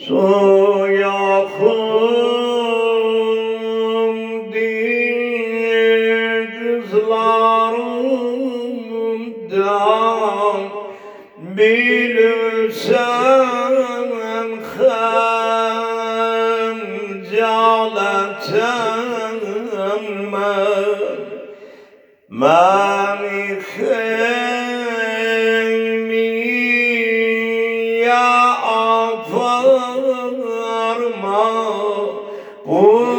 Soyakım diye kızlarımdan bilirsen hemcaletemme mani khemi ya afarma